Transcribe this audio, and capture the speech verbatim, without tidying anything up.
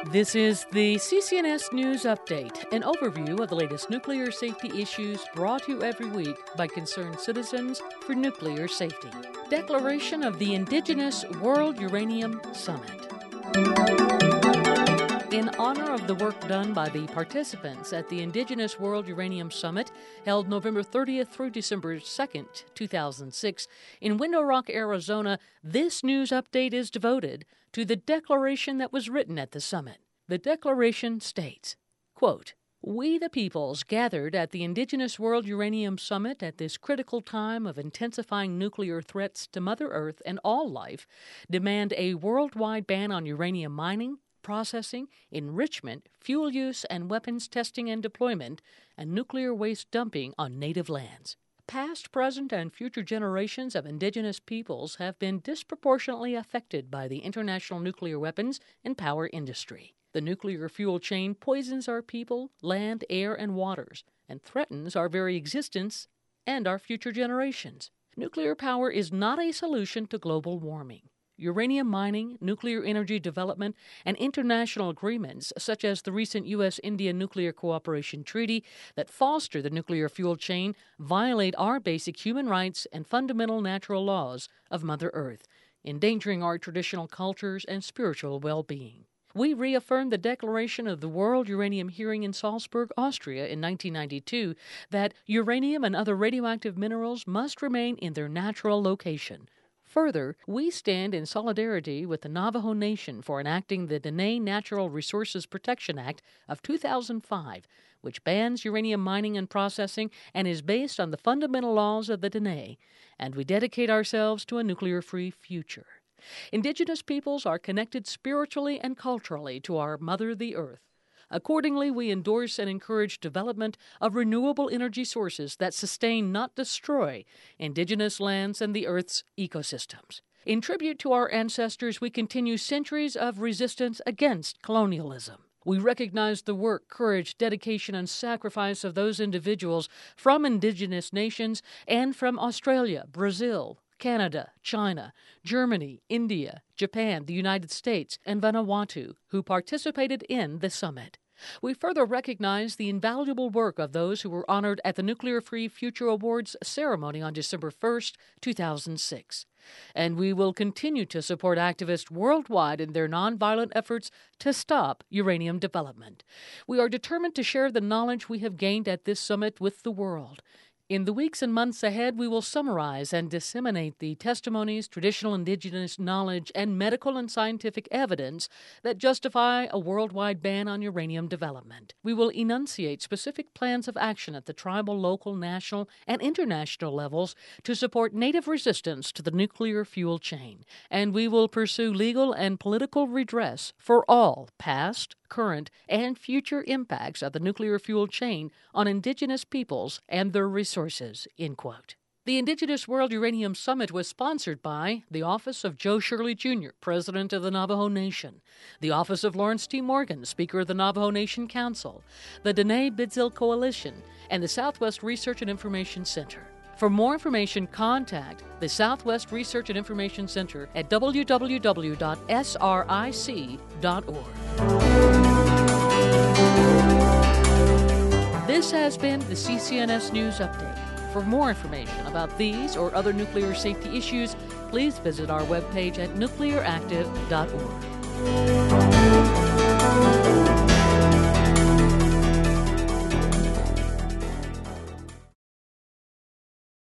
This is the C C N S News Update, an overview of the latest nuclear safety issues brought to you every week by concerned citizens for nuclear safety. Declaration of the Indigenous World Uranium Summit. In honor of the work done by the participants at the Indigenous World Uranium Summit, held November thirtieth through December second, two thousand six, in Window Rock, Arizona, this news update is devoted to the declaration that was written at the summit. The declaration states, quote, "We the peoples gathered at the Indigenous World Uranium Summit at this critical time of intensifying nuclear threats to Mother Earth and all life demand a worldwide ban on uranium mining, processing, enrichment, fuel use, and weapons testing and deployment, and nuclear waste dumping on native lands. Past, present, and future generations of indigenous peoples have been disproportionately affected by the international nuclear weapons and power industry. The nuclear fuel chain poisons our people, land, air, and waters, and threatens our very existence and our future generations. Nuclear power is not a solution to global warming. Uranium mining, nuclear energy development, and international agreements, such as the recent U S India Nuclear Cooperation Treaty that foster the nuclear fuel chain, violate our basic human rights and fundamental natural laws of Mother Earth, endangering our traditional cultures and spiritual well-being. We reaffirmed the declaration of the World Uranium Hearing in Salzburg, Austria in nineteen ninety-two that uranium and other radioactive minerals must remain in their natural location. Further, we stand in solidarity with the Navajo Nation for enacting the Dene Natural Resources Protection Act of two thousand five, which bans uranium mining and processing and is based on the fundamental laws of the Dene, and we dedicate ourselves to a nuclear-free future. Indigenous peoples are connected spiritually and culturally to our Mother, the Earth. Accordingly, we endorse and encourage development of renewable energy sources that sustain, not destroy, indigenous lands and the Earth's ecosystems. In tribute to our ancestors, we continue centuries of resistance against colonialism. We recognize the work, courage, dedication, and sacrifice of those individuals from indigenous nations and from Australia, Brazil, Canada, China, Germany, India, Japan, the United States, and Vanuatu, who participated in the summit. We further recognize the invaluable work of those who were honored at the Nuclear Free Future Awards ceremony on December first, two thousand six. And we will continue to support activists worldwide in their nonviolent efforts to stop uranium development. We are determined to share the knowledge we have gained at this summit with the world. In the weeks and months ahead, we will summarize and disseminate the testimonies, traditional indigenous knowledge, and medical and scientific evidence that justify a worldwide ban on uranium development. We will enunciate specific plans of action at the tribal, local, national, and international levels to support Native resistance to the nuclear fuel chain. And we will pursue legal and political redress for all past, current, and future impacts of the nuclear fuel chain on indigenous peoples and their resources, end quote. The Indigenous World Uranium Summit was sponsored by the Office of Joe Shirley Junior, President of the Navajo Nation, the Office of Lawrence T. Morgan, Speaker of the Navajo Nation Council, the Dene Bidzil Coalition, and the Southwest Research and Information Center. For more information, contact the Southwest Research and Information Center at w w w dot s r i c dot org. This has been the C C N S News Update. For more information about these or other nuclear safety issues, please visit our webpage at nuclear active dot org.